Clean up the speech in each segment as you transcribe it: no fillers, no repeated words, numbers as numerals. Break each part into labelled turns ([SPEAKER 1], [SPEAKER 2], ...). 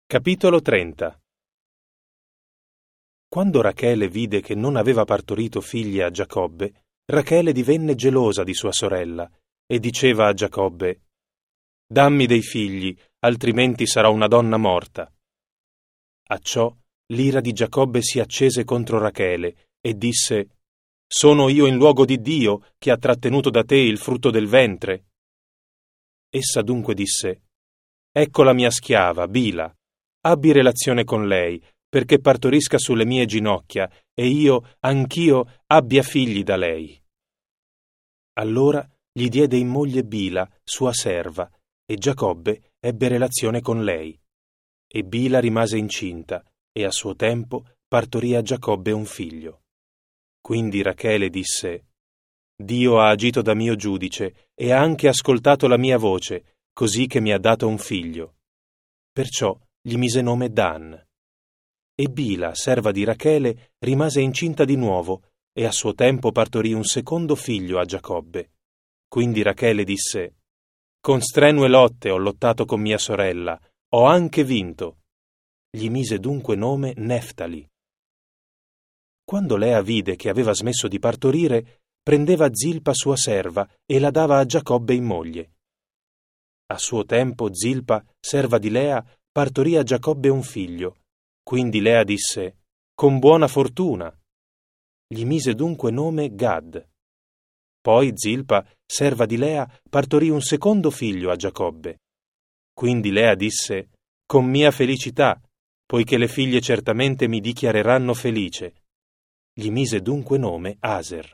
[SPEAKER 1] Capitolo 30. Quando Rachele vide che non aveva partorito figli a Giacobbe, Rachele divenne gelosa di sua sorella e diceva a Giacobbe: «Dammi dei figli, altrimenti sarò una donna morta». A ciò l'ira di Giacobbe si accese contro Rachele e disse: «Sono io in luogo di Dio che ha trattenuto da te il frutto del ventre?» Essa dunque disse: «Ecco la mia schiava, Bila. Abbi relazione con lei, perché partorisca sulle mie ginocchia, e io, anch'io, abbia figli da lei». Allora gli diede in moglie Bila, sua serva, e Giacobbe ebbe relazione con lei. E Bila rimase incinta, e a suo tempo partorì a Giacobbe un figlio. Quindi Rachele disse: «Dio ha agito da mio giudice, e ha anche ascoltato la mia voce, così che mi ha dato un figlio». Perciò gli mise nome Dan. E Bila, serva di Rachele, rimase incinta di nuovo, e a suo tempo partorì un secondo figlio a Giacobbe. Quindi Rachele disse: «Con strenue lotte ho lottato con mia sorella, ho anche vinto». Gli mise dunque nome Neftali. Quando Lea vide che aveva smesso di partorire, prendeva Zilpa sua serva e la dava a Giacobbe in moglie. A suo tempo Zilpa, serva di Lea, partorì a Giacobbe un figlio. Quindi Lea disse: «Con buona fortuna». Gli mise dunque nome Gad. Poi Zilpa, serva di Lea, partorì un secondo figlio a Giacobbe. Quindi Lea disse: «Con mia felicità, poiché le figlie certamente mi dichiareranno felice». Gli mise dunque nome Aser.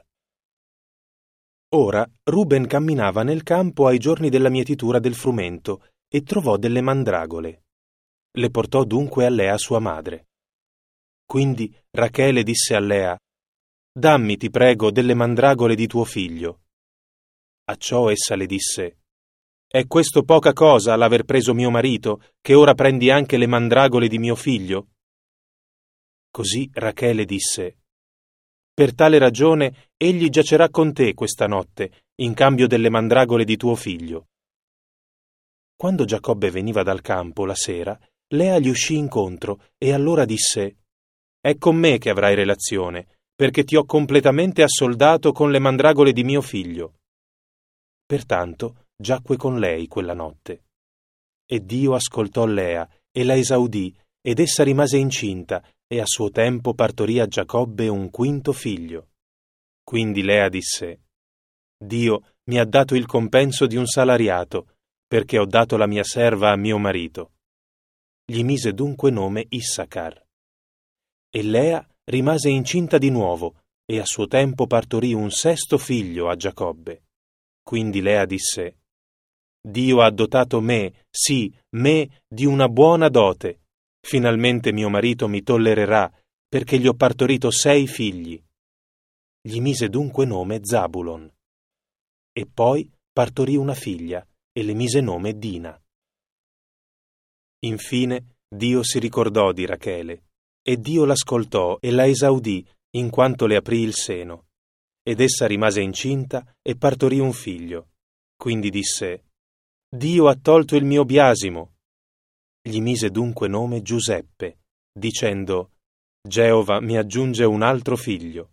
[SPEAKER 1] Ora Ruben camminava nel campo ai giorni della mietitura del frumento e trovò delle mandragole. Le portò dunque a Lea sua madre. Quindi Rachele disse a Lea: «Dammi, ti prego, delle mandragole di tuo figlio». A ciò essa le disse: «È questo poca cosa l'aver preso mio marito, che ora prendi anche le mandragole di mio figlio?» Così Rachele disse: «Per tale ragione egli giacerà con te questa notte, in cambio delle mandragole di tuo figlio». Quando Giacobbe veniva dal campo la sera, Lea gli uscì incontro e allora disse: «È con me che avrai relazione, perché ti ho completamente assoldato con le mandragole di mio figlio». Pertanto giacque con lei quella notte. E Dio ascoltò Lea e la esaudì, ed essa rimase incinta, e a suo tempo partorì a Giacobbe un quinto figlio. Quindi Lea disse: «Dio mi ha dato il compenso di un salariato, perché ho dato la mia serva a mio marito». Gli mise dunque nome Issacar. E Lea rimase incinta di nuovo, e a suo tempo partorì un sesto figlio a Giacobbe. Quindi Lea disse: «Dio ha dotato me, sì, me, di una buona dote. Finalmente mio marito mi tollererà, perché gli ho partorito 6 figli». Gli mise dunque nome Zabulon. E poi partorì una figlia, e le mise nome Dina. Infine Dio si ricordò di Rachele, e Dio l'ascoltò e la esaudì, in quanto le aprì il seno. Ed essa rimase incinta e partorì un figlio. Quindi disse: «Dio ha tolto il mio biasimo». Gli mise dunque nome Giuseppe, dicendo: «Geova mi aggiunge un altro figlio».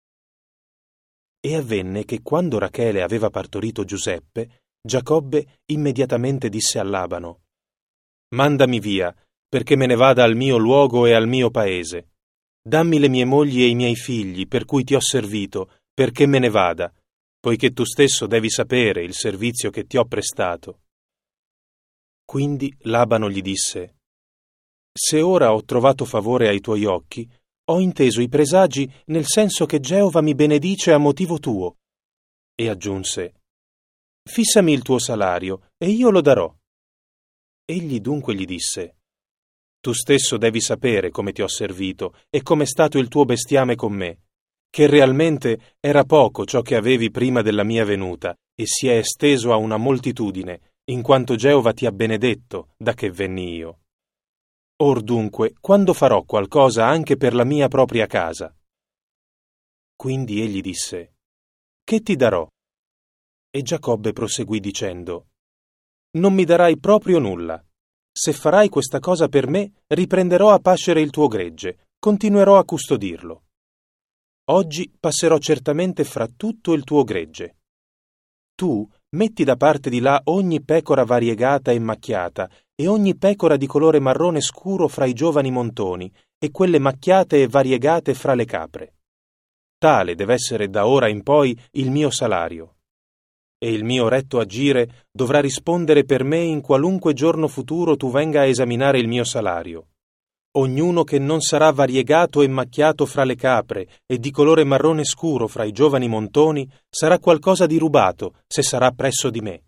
[SPEAKER 1] E avvenne che quando Rachele aveva partorito Giuseppe, Giacobbe immediatamente disse a Labano: «Mandami via, perché me ne vada al mio luogo e al mio paese. Dammi le mie mogli e i miei figli, per cui ti ho servito, perché me ne vada, poiché tu stesso devi sapere il servizio che ti ho prestato». Quindi Labano gli disse: «Se ora ho trovato favore ai tuoi occhi, ho inteso i presagi nel senso che Geova mi benedice a motivo tuo». E aggiunse: «Fissami il tuo salario, e io lo darò». Egli dunque gli disse: «Tu stesso devi sapere come ti ho servito e com'è stato il tuo bestiame con me, che realmente era poco ciò che avevi prima della mia venuta, e si è esteso a una moltitudine, in quanto Geova ti ha benedetto da che venni io. Or dunque, quando farò qualcosa anche per la mia propria casa?» Quindi egli disse: «Che ti darò?» E Giacobbe proseguì dicendo: «Non mi darai proprio nulla. se farai questa cosa per me, riprenderò a pascere il tuo gregge, continuerò a custodirlo. Oggi passerò certamente fra tutto il tuo gregge. Tu metti da parte di là ogni pecora variegata e macchiata e ogni pecora di colore marrone scuro fra i giovani montoni e quelle macchiate e variegate fra le capre. Tale deve essere da ora in poi il mio salario. E il mio retto agire dovrà rispondere per me in qualunque giorno futuro tu venga a esaminare il mio salario. Ognuno che non sarà variegato e macchiato fra le capre e di colore marrone scuro fra i giovani montoni sarà qualcosa di rubato se sarà presso di me.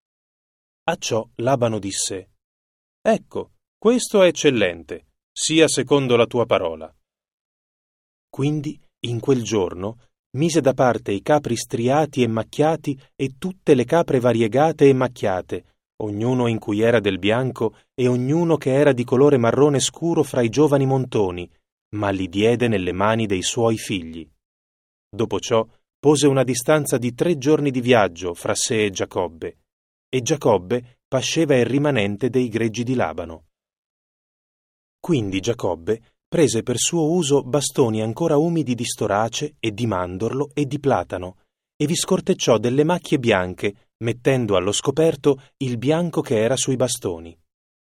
[SPEAKER 1] A ciò Labano disse: Ecco, questo è eccellente, sia secondo la tua parola. Quindi, in quel giorno, mise da parte i capri striati e macchiati e tutte le capre variegate e macchiate, ognuno in cui era del bianco e ognuno che era di colore marrone scuro fra i giovani montoni, ma li diede nelle mani dei suoi figli. Dopo ciò pose una distanza di 3 giorni di viaggio fra sé e Giacobbe pasceva il rimanente dei greggi di Labano. Quindi Giacobbe prese per suo uso bastoni ancora umidi di storace e di mandorlo e di platano, e vi scortecciò delle macchie bianche, mettendo allo scoperto il bianco che era sui bastoni.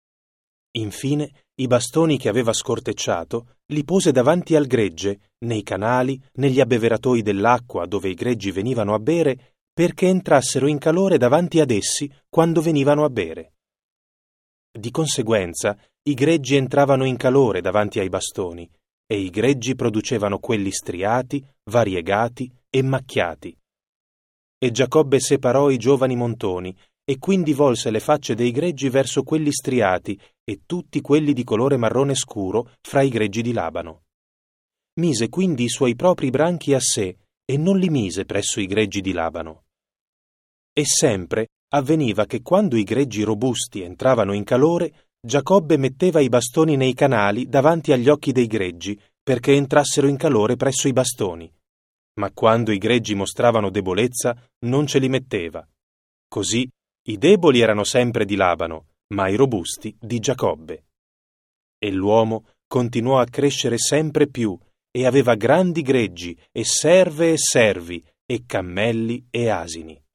[SPEAKER 1] Infine, i bastoni che aveva scortecciato li pose davanti al gregge, nei canali, negli abbeveratoi dell'acqua dove i greggi venivano a bere, perché entrassero in calore davanti ad essi quando venivano a bere. Di conseguenza, i greggi entravano in calore davanti ai bastoni, e i greggi producevano quelli striati, variegati e macchiati. E Giacobbe separò i giovani montoni, e quindi volse le facce dei greggi verso quelli striati e tutti quelli di colore marrone scuro fra i greggi di Labano. Mise quindi i suoi propri branchi a sé, e non li mise presso i greggi di Labano. E sempre avveniva che quando i greggi robusti entravano in calore, Giacobbe metteva i bastoni nei canali davanti agli occhi dei greggi, perché entrassero in calore presso i bastoni. Ma quando i greggi mostravano debolezza, non ce li metteva. Così i deboli erano sempre di Labano, ma i robusti di Giacobbe. E l'uomo continuò a crescere sempre più, e aveva grandi greggi, e serve e servi, e cammelli e asini.